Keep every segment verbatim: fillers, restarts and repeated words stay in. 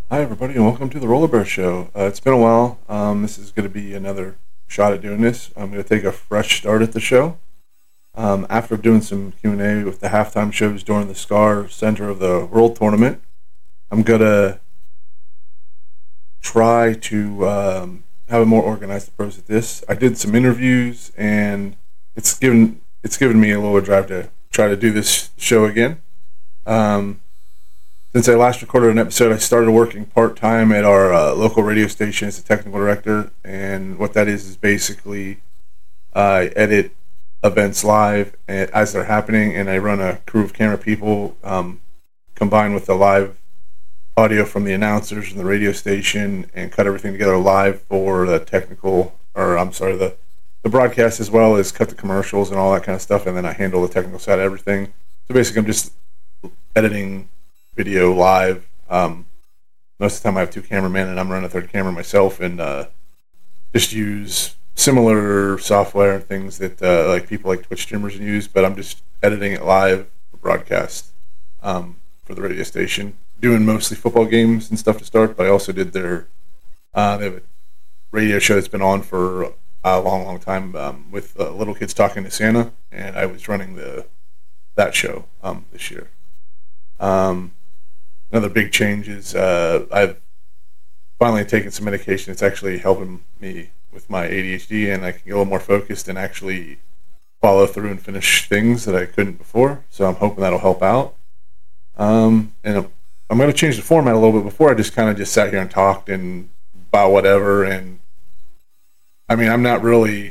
Hi, everybody, and welcome to the Roller Bear Show. Uh, it's been a while. Um, this is going to be another shot at doing this. I'm going to take a fresh start at the show. Um, after doing some Q and A with the halftime shows during the SCAR Center of the World Tournament, I'm going to try to um, have a more organized approach at this. I did some interviews, and it's given it's given me a little drive to try to do this show again. Um, Since I last recorded an episode, I started working part-time at our uh, local radio station as a technical director, and what that is is basically uh, I edit events live as they're happening, and I run a crew of camera people um, combined with the live audio from the announcers and the radio station, and cut everything together live for the technical, or I'm sorry, the, the broadcast, as well as cut the commercials and all that kind of stuff, and then I handle the technical side of everything. So basically I'm just editing video live. Um, most of the time I have two cameramen and I'm running a third camera myself, and uh, just use similar software and things that uh, like people like Twitch streamers use, but I'm just editing it live for broadcast um, for the radio station, doing mostly football games and stuff to start, but I also did their uh, they have a radio show that's been on for a long, long time um, with uh, Little Kids Talking to Santa, and I was running the that show um, this year. Um, Another big change is uh, I've finally taken some medication. It's actually helping me with my A D H D, and I can get a little more focused and actually follow through and finish things that I couldn't before. So I'm hoping that'll help out. Um, and I'm, I'm going to change the format a little bit. Before I just kind of just sat here and talked and about whatever. And I mean, I'm not really,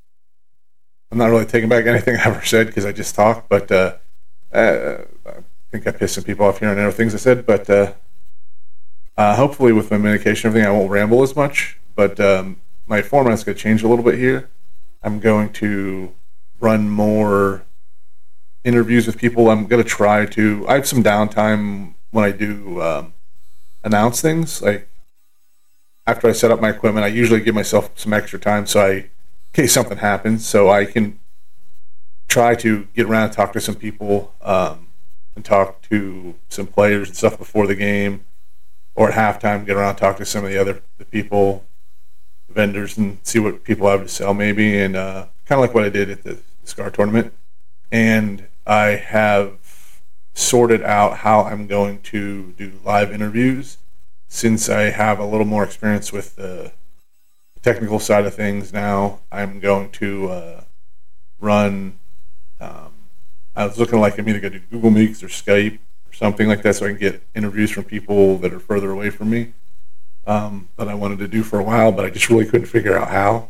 I'm not really taking back anything I ever said because I just talked. But uh, uh, I think I pissed some people off here and there, things I said, but uh, uh, hopefully with my medication and everything, I won't ramble as much. But um, my format's going to change a little bit here. I'm going to run more interviews with people. I'm going to try to. I have some downtime when I do um, announce things. Like after I set up my equipment, I usually give myself some extra time, so I, in case something happens, so I can try to get around and talk to some people. Um, and talk to some players and stuff before the game, or at halftime, get around and talk to some of the other the people, the vendors, and see what people have to sell maybe, and uh, kind of like what I did at the SCAR tournament. And I have sorted out how I'm going to do live interviews, since I have a little more experience with the technical side of things now. I'm going to uh, run um, I was looking like I'm either going to do Google Meets or Skype or something like that, so I can get interviews from people that are further away from me um, that I wanted to do for a while, but I just really couldn't figure out how.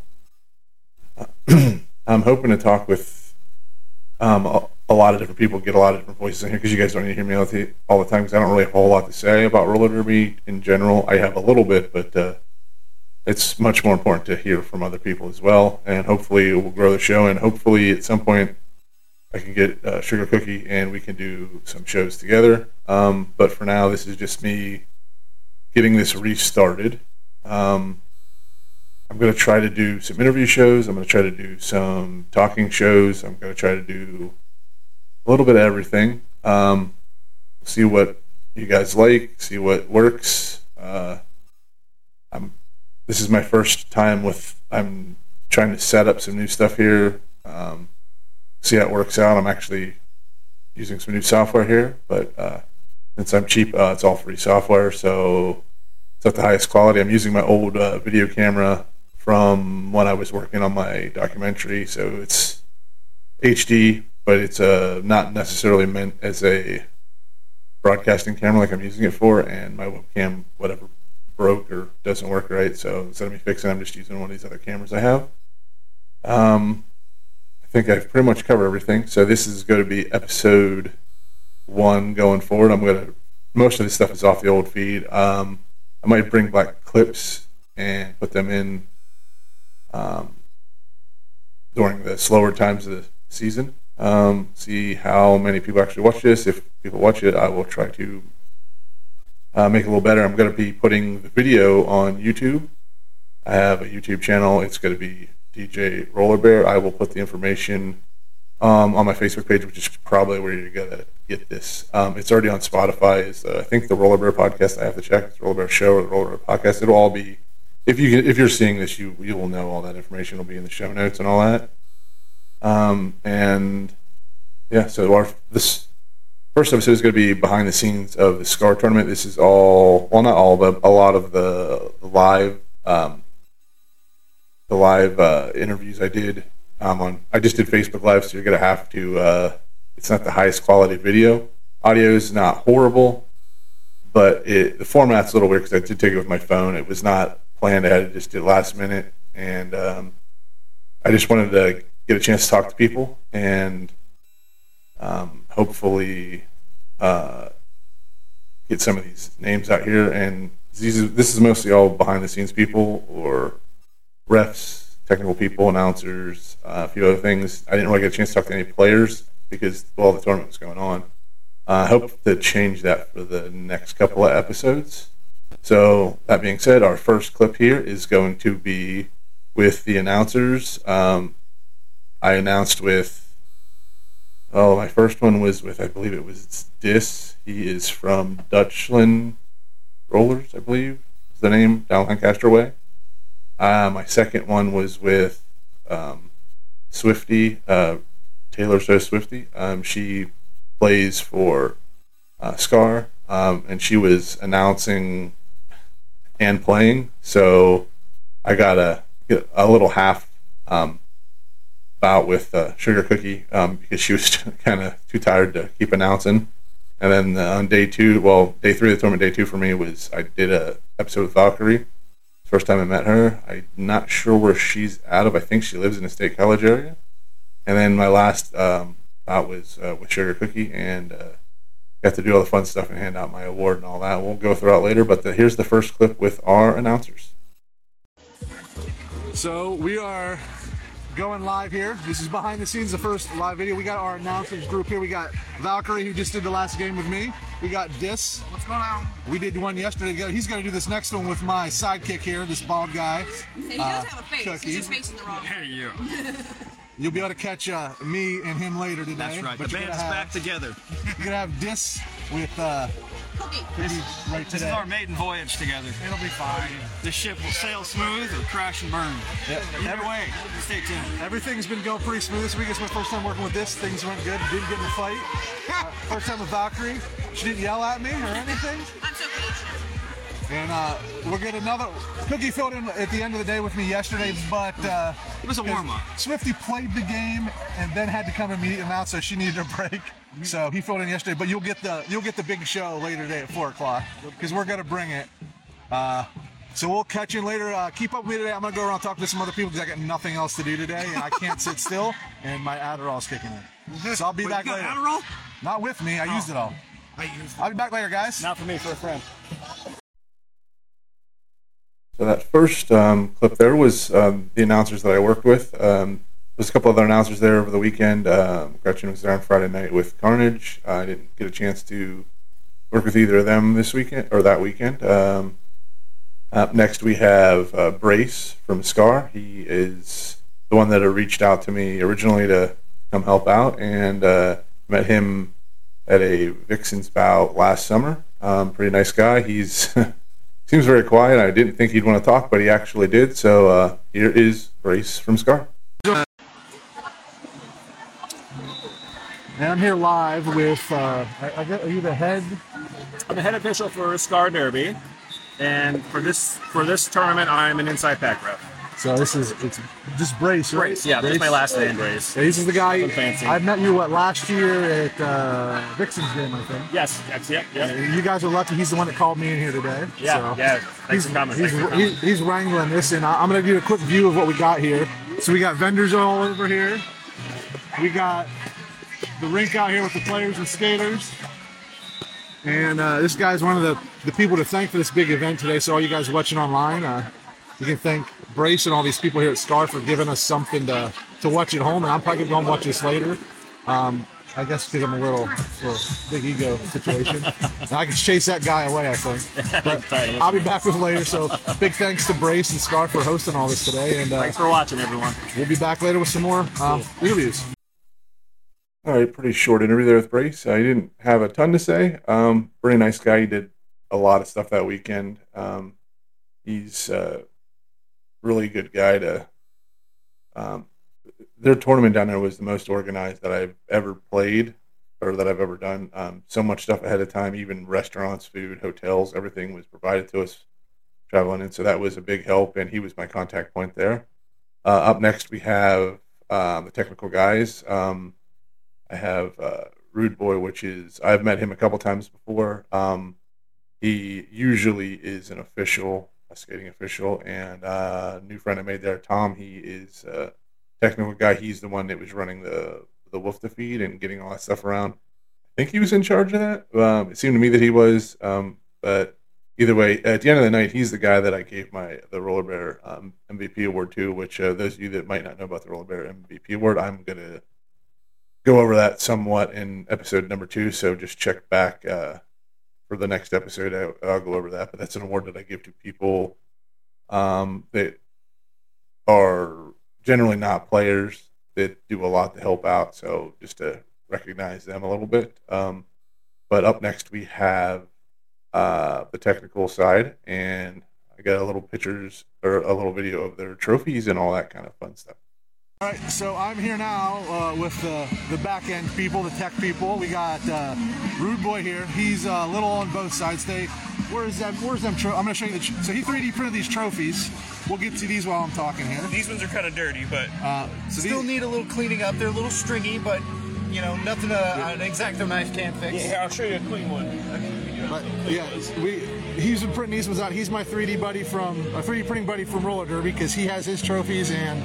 Uh, I'm hoping to talk with um, a, a lot of different people, get a lot of different voices in here, because you guys don't need to hear me all the, all the time, because I don't really have a whole lot to say about roller derby in general. I have a little bit, but uh, it's much more important to hear from other people as well, and hopefully it will grow the show, and hopefully at some point I can get uh, Sugar Cookie and we can do some shows together. Um, but for now, this is just me getting this restarted. Um, I'm going to try to do some interview shows. I'm going to try to do some talking shows. I'm going to try to do a little bit of everything. Um, see what you guys like, see what works. Uh, I'm, this is my first time with, I'm trying to set up some new stuff here. Um, see how it works out. I'm actually using some new software here, but uh, since I'm cheap, uh, it's all free software, so it's at the highest quality. I'm using my old uh, video camera from when I was working on my documentary, so it's H D, but it's uh, not necessarily meant as a broadcasting camera like I'm using it for, and my webcam, whatever, broke or doesn't work right, so instead of me fixing it, I'm just using one of these other cameras I have. Um, I think I've pretty much covered everything. So this is going to be episode one going forward. I'm going to, most of this stuff is off the old feed. Um, I might bring back clips and put them in um, during the slower times of the season. Um, see how many people actually watch this. If people watch it, I will try to uh, make it a little better. I'm going to be putting the video on YouTube. I have a YouTube channel. It's going to be D J Roller Bear. I will put the information um, on my Facebook page, which is probably where you're gonna get this. Um, it's already on Spotify. Is uh, I think the Roller Bear podcast. I have to check. It's the Roller Bear Show or the Roller Bear podcast. It'll all be. If you if you're seeing this, you you will know all that information will be in the show notes and all that. Um, and yeah, so our this first episode is going to be behind the scenes of the SCAR tournament. This is all well, not all, but a lot of the, the live um, the live uh, interviews I did um, on. I just did Facebook Live, so you're going to have to. Uh, it's not the highest quality video. Audio is not horrible, but it, the format's a little weird because I did take it with my phone. It was not planned. I had to just did it last minute, and um, I just wanted to get a chance to talk to people and um, hopefully uh, get some of these names out here. And these is, this is mostly all behind the scenes people or refs, technical people, announcers, uh, a few other things. I didn't really get a chance to talk to any players because while the tournament was going on. I uh, hope to change that for the next couple of episodes. So that being said, our first clip here is going to be with the announcers. Um, I announced with, oh, my first one was with, I believe it was Dis. He is from Dutchland Rollers, I believe is the name, down Lancaster Way. Uh, my second one was with um, Swifty, uh, Taylor So Swifty. Um, she plays for uh, SCAR, um, and she was announcing and playing, so I got a, a little half um, bout with uh, Sugar Cookie um, because she was kind of too tired to keep announcing. And then uh, on day two, well, day three of the tournament, day two for me was I did a episode with Valkyrie. First time I met her. I'm not sure where she's out of. I think she lives in the State College area. And then my last um, bout was uh, with Sugar Cookie, and uh, got to do all the fun stuff and hand out my award and all that. We'll go through it later, but the, here's the first clip with our announcers. So we are going live here. This is behind the scenes, the first live video. We got our announcers group here. We got Valkyrie, who just did the last game with me. We got Dis. What's going on? We did one yesterday together. He's going to do this next one with my sidekick here, this bald guy. He uh, does have a face. Cookie. He's just facing the wrong way. Hey, you. You'll be able to catch uh, me and him later today. That's right. But The you're band's gonna have, back together. You're going to have Dis with uh, Cookie. Cookie right This is today. our maiden voyage together. It'll be fine. This ship will sail smooth or crash and burn. Yeah. Either way, stay tuned. Everything's been going pretty smooth this week. It's my first time working with this. Things went good. Didn't get in a fight. Uh, first time with Valkyrie. She didn't yell at me or anything. I'm so patient. And uh, we'll get another. Cookie filled in at the end of the day with me yesterday, but uh, It was a warm-up. Swifty played the game and then had to come immediately out, so she needed a break. So he filled in yesterday, but you'll get the you'll get the big show later today at four o'clock because we're gonna bring it. Uh, so we'll catch you later. Uh, keep up with me today. I'm gonna go around and talk to some other people because I got nothing else to do today, and I can't sit still. And my Adderall's kicking in, so I'll be Wait, back you got later. Adderall? Not with me. I used it all. I used I'll be back later, guys. Not for me, for a friend. So that first um, clip there was um, the announcers that I worked with. Um, there's a couple other announcers there over the weekend. Um, Gretchen was there on Friday night with Carnage. Uh, I didn't get a chance to work with either of them this weekend or that weekend. Um, up next we have uh, Brace from SCAR. He is the one that had reached out to me originally to come help out, and uh, met him at a Vixens bout last summer. Um, pretty nice guy. He's seems very quiet. I didn't think he'd want to talk, but he actually did. So uh, here is Brace from SCAR. And I'm here live with, uh, I, I get, are you the head? I'm the head official for SCAR Derby, and for this for this tournament, I'm an inside pack rep. So this is, it's just Brace, right? Brace, yeah, this is my last name, Brace. Yeah, this is the guy, Something fancy. I met you, what, last year at uh, Vixen's game, I think. Yes, yes, yep, yep. You guys are lucky he's the one that called me in here today. Yeah, so yeah. Thanks He's, for coming. he's, Thanks for coming. he's, he's wrangling this, and I- I'm going to give you a quick view of what we got here. So we got vendors all over here. We got the rink out here with the players and skaters. And uh, this guy's one of the, the people to thank for this big event today. So all you guys watching online, uh, you can thank Brace and all these people here at SCAR for giving us something to, to watch at home. And I'm probably going to watch this later. Um, I guess because I'm a little, little big ego situation. And I can chase that guy away, I think. But I'll be back with later. So big thanks to Brace and SCAR for hosting all this today. And uh, Thanks for watching, everyone. we'll be back later with some more um, interviews. All right, pretty short interview there with Brace. I didn't have a ton to say. Um, pretty nice guy. He did a lot of stuff that weekend. Um, he's a really good guy to. Um, their tournament down there was the most organized that I've ever played or that I've ever done. Um, so much stuff ahead of time, even restaurants, food, hotels, everything was provided to us traveling in. So that was a big help, and he was my contact point there. Uh, up next, we have um, the technical guys. Um, I have uh, Rude Boy, which is I've met him a couple times before. Um, he usually is an official, a skating official, and uh, new friend I made there, Tom. He is a technical guy. He's the one that was running the the wolf to feed and getting all that stuff around. I think he was in charge of that. Um, it seemed to me that he was, um, but either way, at the end of the night, he's the guy that I gave my the Roller Bear um, M V P award to. Which uh, those of you that might not know about the Roller Bear M V P award, I'm gonna go over that somewhat in episode number two. So just check back uh, for the next episode. I, I'll go over that. But that's an award that I give to people um, that are generally not players that do a lot to help out. So just to recognize them a little bit. Um, but up next we have uh, the technical side, and I got a little pictures or a little video of their trophies and all that kind of fun stuff. All right, so I'm here now uh, with the, the back end people, the tech people. We got uh, Rude Boy here. He's uh, a little on both sides. They, where's them? Where's them? Tro- I'm gonna show you the. Tr- so he three D printed these trophies. We'll get to these while I'm talking here. These ones are kind of dirty, but Uh, so Still these, need a little cleaning up. They're a little stringy, but you know, nothing a, an X-Acto knife can't fix. yeah, here, I'll show you a clean one. but, yeah, we. He's been printing these ones out. He's my three D buddy from a three D printing buddy from Roller Derby because he has his trophies and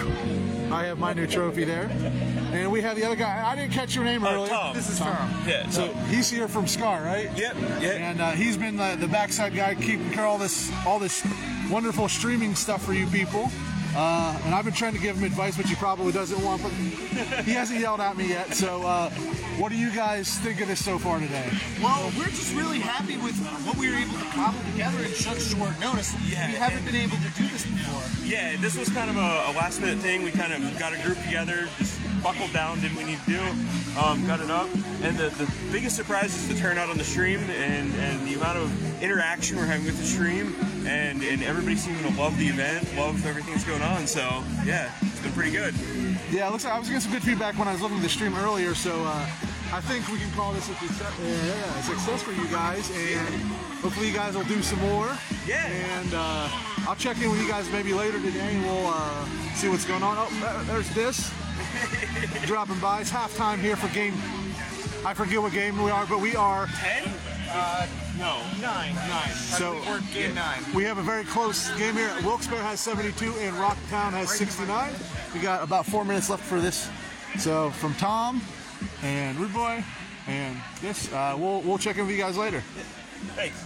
I have my new trophy there. And we have the other guy. I didn't catch your name Uh, earlier. Tom. This is Tom. Yeah. So he's here from Scar, right? Yep. Yeah. And uh, he's been the, the backside guy keeping care of all this all this wonderful streaming stuff for you people. Uh, and I've been trying to give him advice, which he probably doesn't want, but he hasn't yelled at me yet. So uh, what do you guys think of this so far today? Well, we're just really happy with what we were able to cobble together in such short notice. Yeah, we haven't and- been able to do this before. Yeah, this was kind of a, a last minute thing. We kind of got a group together, just buckled down, did what we need to do, um, got it up. And the, the biggest surprise is the turnout on the stream and, and the amount of interaction we're having with the stream. And, and everybody seeming to love the event, love everything that's going on. So, yeah, it's been pretty good. Yeah, it looks like I was getting some good feedback when I was looking at the stream earlier, so uh, I think we can call this a success, yeah, a success for you guys, and hopefully you guys will do some more. Yeah. And uh, I'll check in with you guys maybe later today, and we'll uh, see what's going on. Oh, there- there's this dropping by. It's halftime here for game. I forget what game we are, but we are. ten? Uh, No. nine. Nine. So We're game nine. we have a very close game here. Wilkes-Barre has seventy-two and Rocktown has sixty-nine. We got about four minutes left for this. So from Tom and Rude Boy and this, uh, we'll we'll check in with you guys later. Thanks.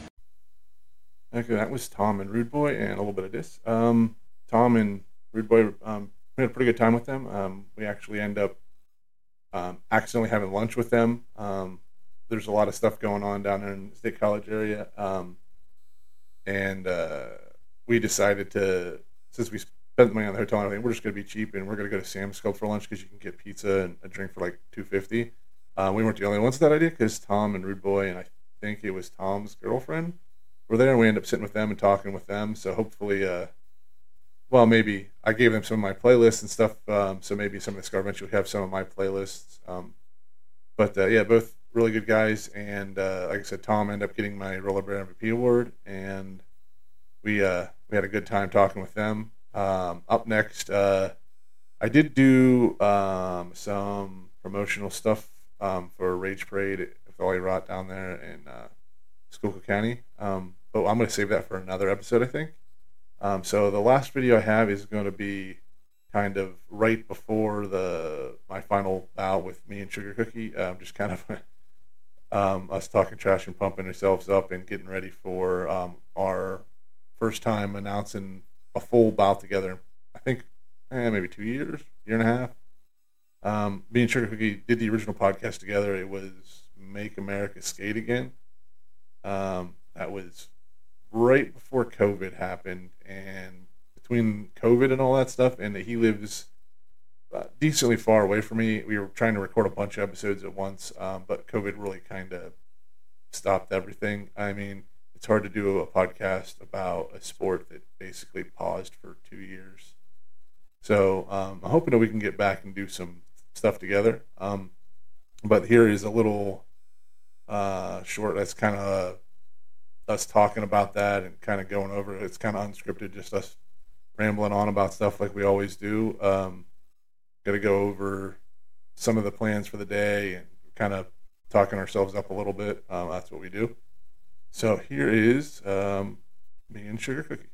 Okay, that was Tom and Rude Boy and a little bit of this. Um, Tom and Rude Boy, um, we had a pretty good time with them. Um, we actually end up um, accidentally having lunch with them. Um, there's a lot of stuff going on down there in the State College area. Um, and uh, we decided to, since we spent the money on the hotel and everything, we're just going to be cheap and we're going to go to Sam's Club for lunch because you can get pizza and a drink for like two fifty. Uh, we weren't the only ones with that idea because Tom and Rude Boy and I think it was Tom's girlfriend were there, and we ended up sitting with them and talking with them. So hopefully, uh, well, maybe I gave them some of my playlists and stuff. Um, so maybe some of the Scar Bench would have some of my playlists. Um, but uh, yeah, both really good guys. And uh, like I said, Tom ended up getting my Roller Bear M V P award, and we uh, we had a good time talking with them. Um, up next, uh, I did do um, some promotional stuff um, for Rage Parade with Ollie Rot down there in uh, Schuylkill County. Um, but I'm going to save that for another episode, I think. Um, so the last video I have is going to be kind of right before the my final bout with me and Sugar Cookie. Um, just kind of um, us talking trash and pumping ourselves up and getting ready for um, our first time announcing a full bout together. I think eh, maybe two years, year and a half. Um, me and Sugar Cookie did the original podcast together. It was Make America Skate Again. Um, that was right before COVID happened, and between COVID and all that stuff, and he lives uh, decently far away from me. We were trying to record a bunch of episodes at once, um, but COVID really kind of stopped everything. I mean, it's hard to do a podcast about a sport that basically paused for two years. So um, I'm hoping that we can get back and do some stuff together. Um, but here is a little uh, short that's kind of us talking about that and kind of going over it. It's kind of unscripted, just us rambling on about stuff like we always do. Um, Got to go over some of the plans for the day and kind of talking ourselves up a little bit. Um, that's what we do. So here is um, me and Sugar Cookie.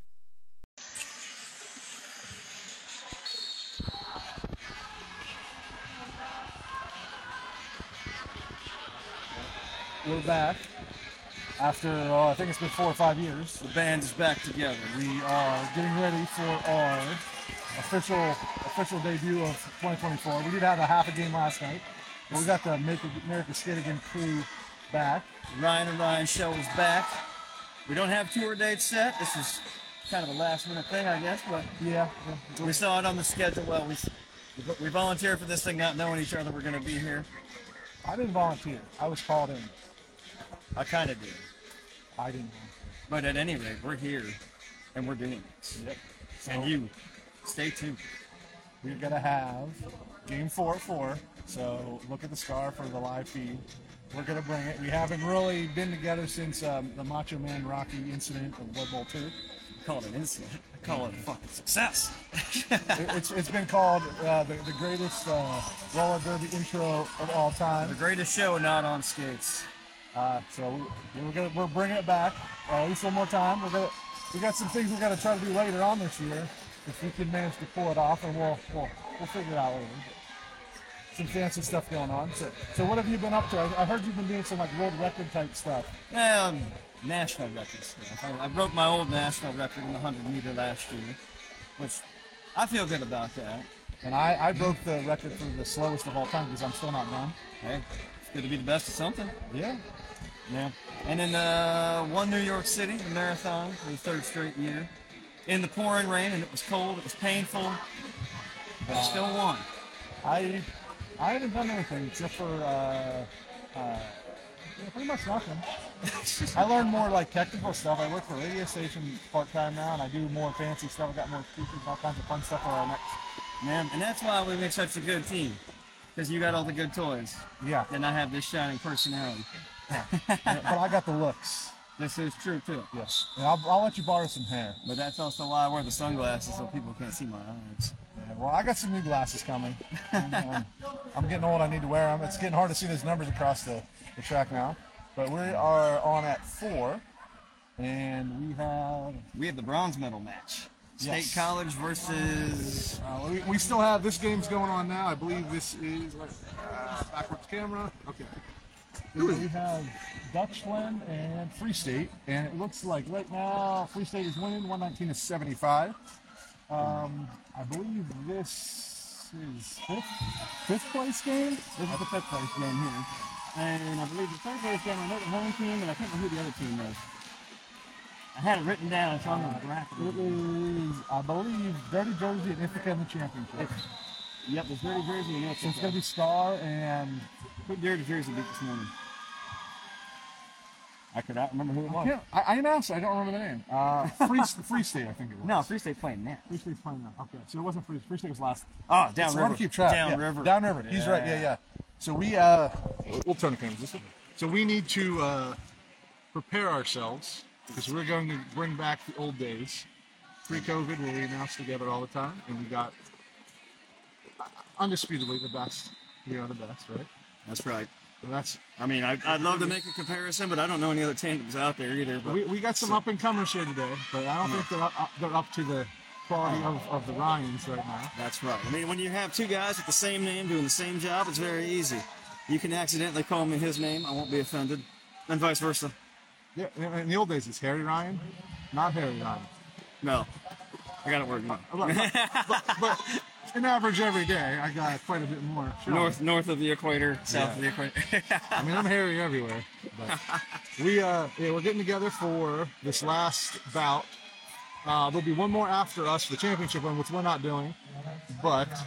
We're back after, uh, I think it's been four or five years. The band is back together. We are getting ready for our official official debut of twenty twenty-four. We did have a half a game last night, but we got the Make America Skate Again crew back. Ryan and Ryan show is back. We don't have tour dates set. This is kind of a last minute thing, I guess, but Yeah, we saw it on the schedule. Well, we we volunteered for this thing, not knowing each other. We're going to be here. I didn't volunteer. I was called in. I kind of did, I didn't. but at any rate, we're here and we're doing this. Yep. And you, stay tuned. We're gonna have game four at four. So look at the star for the live feed. We're gonna bring it. We haven't really been together since um, the Macho Man Rocky incident of Blood Bowl two. I call it an incident. I call it a fucking success. It- it's it's been called uh, the, the greatest uh, roller derby intro of all The time. greatest show not on skates. Uh, so we, we're gonna we're bringing it back uh, at least one more time. We're gonna we got some things we're gonna try to do later on this year if we can manage to pull it off, and we'll we'll we'll figure it out later. Some fancy stuff going on. So so what have you been up to? I, I heard you've been doing some like world record type stuff. Um, national records. I, I broke my old national record in the one hundred meter last year, which I feel good about that. And I, I broke the record for the slowest of all time because I'm still not done. Hey, it's good to be the best at something. Yeah. Yeah. And then uh, one New York City, the marathon for the third straight year. In the pouring rain, and it was cold, it was painful, but I still won. I I haven't done anything except for uh, uh, yeah, pretty much nothing. I learned more like technical stuff. I work for a radio station part time now, and I do more fancy stuff. I got more speakers, all kinds of fun stuff for our next. Man, and that's why we make such a good team. Because you got all the good toys, Yeah, and I have this shining personality. but I got the looks. This is true too. Yes, and I'll, I'll let you borrow some hair. But that's also why I wear the sunglasses so people can't see my eyes. Yeah, well, I got some new glasses coming. And, um, I'm getting old. I need to wear them. It's getting hard to see those numbers across the, the track now. But we are on at four, and we have. We have the bronze medal match. State Yes. College versus. Uh, we, we still have this game's going on now. I believe this is like, uh, backwards camera. Okay. We have Dutchland and Free State, and it looks like right now Free State is winning one nineteen to seventy-five. Um, I believe this is fifth, fifth place game. This is the fifth place game here. And I believe the third place game, I know the home team, and I can't remember who the other team was. I had it written down, it's on the bracket. It is, I believe, Dirty Jersey and Ithaca in the championship. Yep, there's Dirty Jersey and So it's going to be Star and Who Dirty Jersey beat this morning? I could not remember who it was. yeah, I, I announced it. I don't remember the name. Uh, Free Free State, I think it was. No, Free State playing that. Free State's playing now. Okay, so it wasn't Free. Free State was last. Oh, It's downriver. hard to keep track. Yeah, Downriver. Downriver. He's right. Yeah, yeah. So we uh, we'll turn the cameras this way. So we need to uh, prepare ourselves because we're going to bring back the old days, pre-COVID, where we announced together all the time, and we got undisputably the best. We are the best, right? That's right. So that's I mean, I, I'd love to make a comparison, but I don't know any other tandems out there either. But we, we got some up and comers here today, but I don't think they're up, up- they're up to the quality of, of the Ryans right now. That's right. I mean, when you have two guys with the same name doing the same job, it's very easy. You can accidentally call me his name. I won't be offended. And vice versa. Yeah, in in the old days, it's Harry Ryan, not Harry Ryan. No. I got it working. But, but, but in average every day, I got quite a bit more. Sure. North north of the equator, south of the equator. I mean, I'm hairy everywhere. But we, uh, yeah, we're getting together for this last bout. Uh, there'll be one more after us for the championship one, which we're not doing. But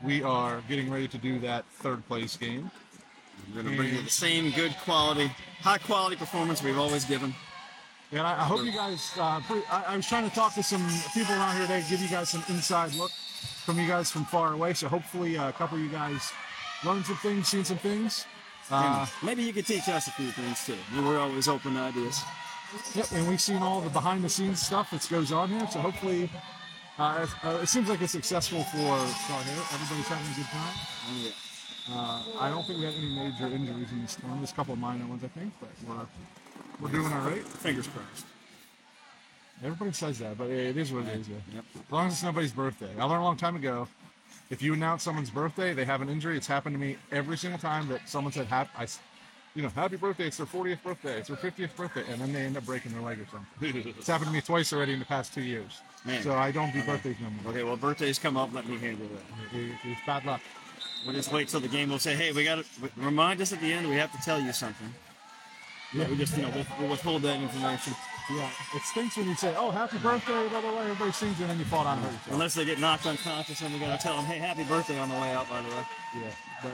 we are getting ready to do that third place game. We're going to bring you the same good quality, high quality performance we've always given. And I, I hope you guys, uh, pre- I, I was trying to talk to some people around here today, give you guys some inside look from you guys from far away. So hopefully uh, a couple of you guys learned some things, seen some things. Uh, Maybe you could teach us a few things too. We're always open to ideas. Yep, and we've seen all the behind the scenes stuff that goes on here. So hopefully uh, it, uh, it seems like it's successful for Star here. Everybody's having a good time. Yeah. Uh, I don't think we have any major injuries in this tournament. There's a couple of minor ones, I think, but we're, we're doing all right. Fingers crossed. Everybody says that, but it is what it is. Yeah. Yep. As long as it's nobody's birthday. I learned a long time ago, if you announce someone's birthday, they have an injury. It's happened to me every single time that someone said, "Happy," I, you know, "Happy birthday!" It's their fortieth birthday. It's their fiftieth birthday, and then they end up breaking their leg or something. It's happened to me twice already in the past two years. Man. So I don't do birthdays no more. Okay, well, birthdays come up. Let me handle that. It- It's bad luck. We'll just wait till the game. We'll say, hey, we got to remind us at the end. We have to tell you something. Yeah, we just, you know, we'll, we'll withhold that information. Yeah, it stinks when you say, "Oh, happy birthday!" Blah blah blah. Everybody sings, and then you fall down and hurt yourself. Unless they get knocked unconscious, and we got to tell them, hey, happy birthday on the way out, by the way. Yeah,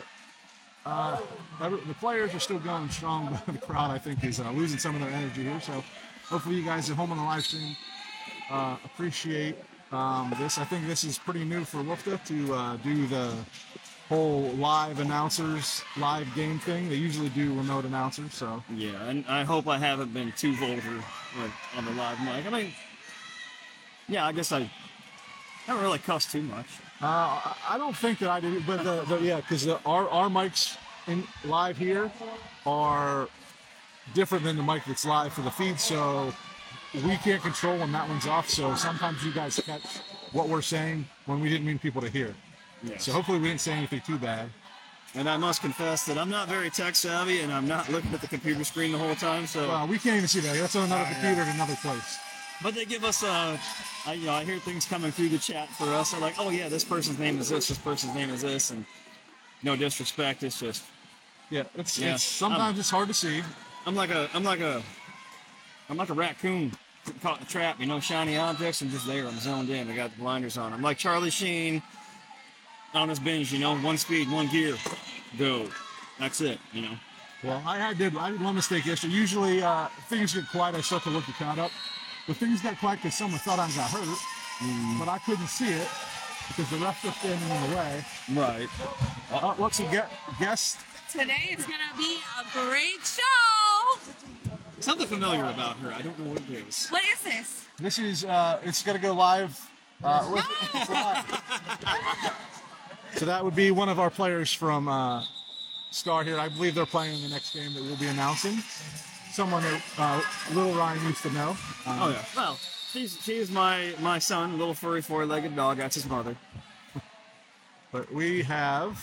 but uh, every, the players are still going strong, but the crowd, I think, is uh, losing some of their energy here. So hopefully you guys at home on the live stream uh, appreciate um, this. I think this is pretty new for Wolfda to uh, do the whole live announcers, live game thing. They usually do remote announcers, so. Yeah, and I hope I haven't been too vulgar like, on the live mic. I mean, yeah, I guess I haven't really cussed too much. Uh, I I don't think that I did, but the, the, yeah, because our, our mics in live here are different than the mic that's live for the feed, so we can't control when that one's off. So sometimes you guys catch what we're saying when we didn't mean people to hear. Yes. So hopefully we didn't say anything too bad. And I must confess that I'm not very tech savvy, and I'm not looking at the computer screen the whole time. So, Well, we can't even see that. That's on another computer at another place. but they give us, uh, I, you know, I hear things coming through the chat for us. They're like, oh yeah, this person's name is this, this person's name is this, and no disrespect, it's just Yeah, it's, Yeah. it's sometimes it's hard to see. I'm like a, I'm like a, I'm like a raccoon caught in a trap. You know, shiny objects. I'm just there. I'm zoned in. I got the blinders on. I'm like Charlie Sheen on his binge. You know, one speed, one gear, go. That's it. You know. Well, I, I did. I did one mistake yesterday. Usually, uh, things get quiet. I start to look the crowd up. But things got quiet because someone thought I got hurt, but I couldn't see it because the ref was standing in the way. Right. Uh, what's a ge- guest? Today is gonna be a great show. Something familiar about her. I don't know what it is. What is this? This is. Uh, it's gonna go live. Uh, with- it's live. So that would be one of our players from uh, Star here. I believe they're playing in the next game that we'll be announcing. Someone that uh, Little Ryan used to know. Um, Oh yeah. Well, she's she's my my son, little furry four-legged dog. That's his mother. But we have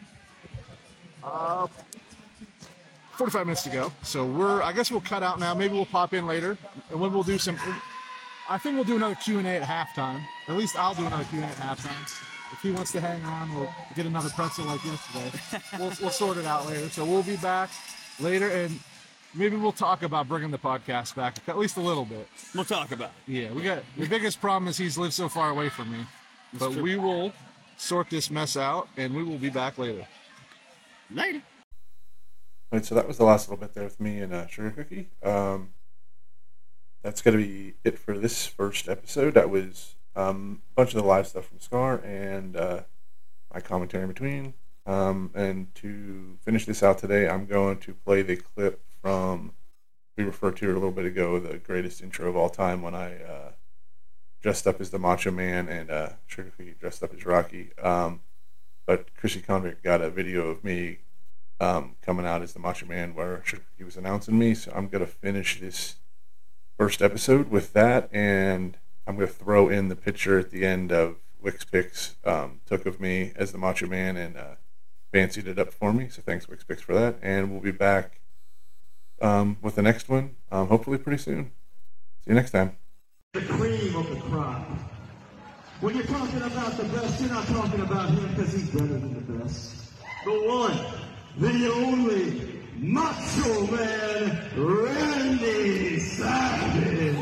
uh, forty-five minutes to go. So we're, I guess we'll cut out now. Maybe we'll pop in later. And when we'll do some, I think we'll do another Q and A at halftime. At least I'll do another Q and A at halftime. If he wants to hang on, we'll get another pretzel like yesterday. we'll, we'll sort it out later. So we'll be back later, and maybe we'll talk about bringing the podcast back, at least a little bit. We'll talk about it. Yeah, we got, the biggest problem is he's lived so far away from me. But true. we will sort this mess out, and we will be back later. Later. All right, so that was the last little bit there with me and uh, Sugar Cookie. Um, that's going to be it for this first episode. That was um, a bunch of the live stuff from Scar and uh, my commentary in between. Um, and to finish this out today, I'm going to play the clip from, we referred to it a little bit ago, the greatest intro of all time, when I uh, dressed up as the Macho Man and uh, Sugar Cookie dressed up as Rocky. Um, but Chrissy Convict got a video of me um, coming out as the Macho Man where Sugar Cookie was announcing me. So I'm going to finish this first episode with that, and I'm going to throw in the picture at the end of Wix Pix um, took of me as the Macho Man and uh, fancied it up for me. So thanks, Wix Pix, for that. And we'll be back um, with the next one, um, hopefully pretty soon. See you next time. The cream of the crop. When you're talking about the best, you're not talking about him because he's better than the best. The one, the only, Macho Man, Randy Savage.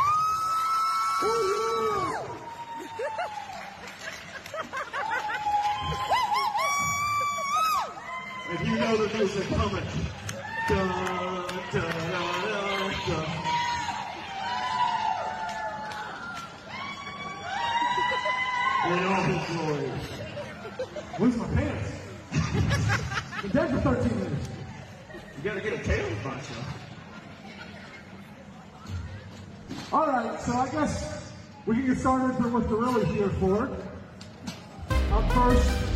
Oh, yeah. feel the music coming. Dun, dun, dun, dun. In all his glory. Where's my pants? Been dead for thirteen minutes. You gotta get a tail bunch of. Alright, so I guess we can get started with what they're really here for. Up first,